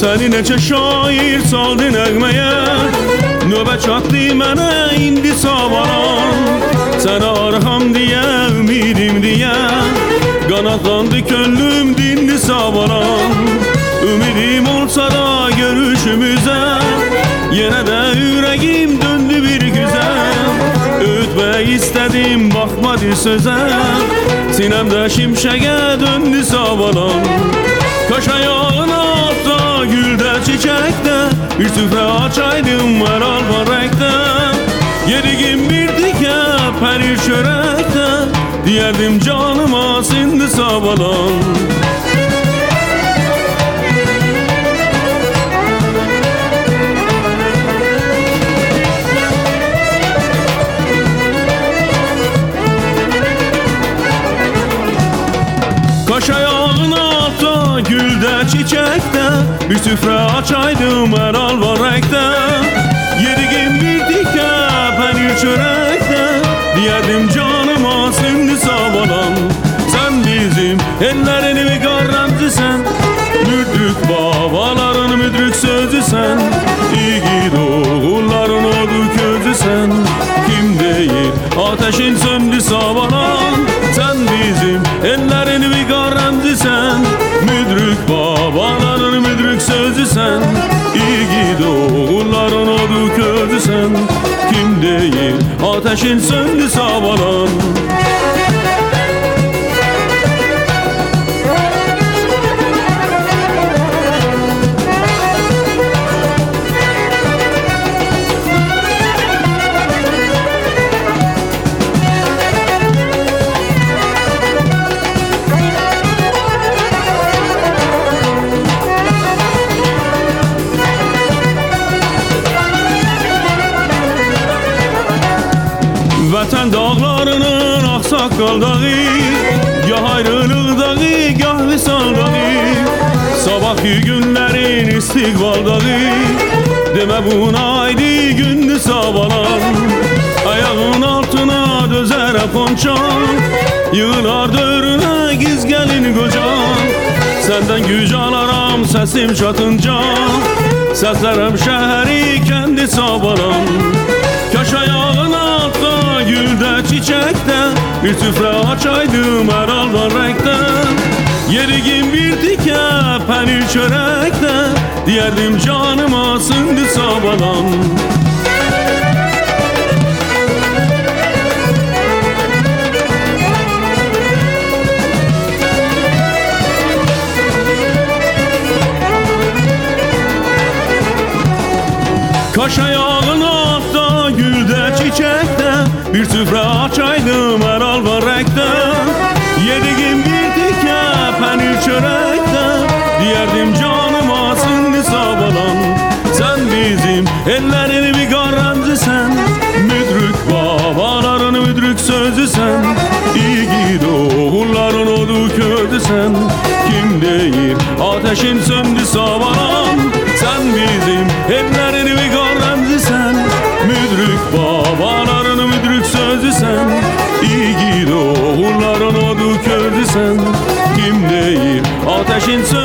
Seni neçə şair saldı nəğməyə, növbə çatdı mənə indi savaran. Sənə arxam deyə, ümidim deyə, qanatlandı könlüm dindi savaran. Ümidim olsa da görüşümüzə, yenə də ürəyim döndü bir güzel. Ötmək istədim, baxmadı sözə, sinəmdə şimşəyə döndü savalan. Kaş ayağın altda, güldə, çiçəkdə, bir süfrə açaydım hər alvan rəngdə. Yedigim bir dikə, pənir çörəkdə, deyərdim canıma sindi savalan. Kaş ayağın altda, güldə, çiçəkdə, bir süfrə açaydım hər alvan rəngdə. Yedigim bir dikə, pənir çörəkdə, deyərdim canıma sindi savalan. Sən bizim ellərin qarramcısən, müdrük babaların müdrük sözüsən. İgid oğulların odu közüsən, kim deyir ateşin söndü savalan. Sen bizim ellerin qarramcısən, müdrük babaların müdrük sözüsən. İgid oğulların odu közüsən, kim deyir ateşin söndü savalan. Vətən dağlarının ağsaqqal dağı, gah ayrılıq dağı, gah visal dağı. Sabahki günlərin istiqbal dağı, demə buna aydı gündü savalan. Ayağın altına dözərə ponçan, yığılar dörünə giz gəlin qocan. Səndən güc alaram səsim çatınca, səslərəm şəhəri kəndi savalan. Kaş ayağın altda, güldə, çiçəkdə, bir süfrə açaydım hər alvan rəngdə. Yedigim bir dikə, pənir çörəkdə, deyərdim canıma sindi savalan. Kaş ayağın altda, güldə, çiçəkdə, bir süfrə açaydım hər alvan rəngdə. Yedigim bir dikə, pənir çörəkdə, deyərdim canıma sindi savalan. Sən bizim ellərin qarramcısən, müdrük babaların müdrük sözüsən. İgid oğulların odu közüsən, kim deyir ateşin söndü savalan. Sen bizim ellerin qarramcısən, müdrük babaların müdrük sözüsən. İgid oğulların odu közüsən, kim deyir ateşin söndü